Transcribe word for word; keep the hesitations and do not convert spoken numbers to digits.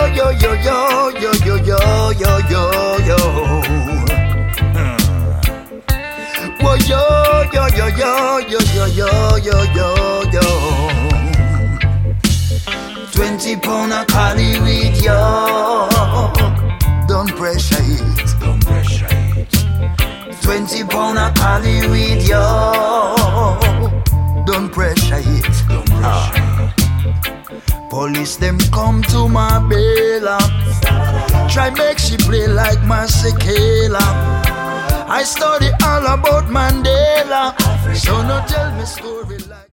yo, yo, yo, yo, yo, yo, yo, yo, yo. Whoa, yo, yo, yo, yo, yo, yo, yo, yo, yo, yo. Twenty pound a collie with yo. Don't pressure it. Don't pressure it. Twenty pound a collie with yo. Don't pressure it. Don't pressure ah. it. Police them come to my Bella. Try make she play like Masekela. I study all about Mandela. So no tell me story.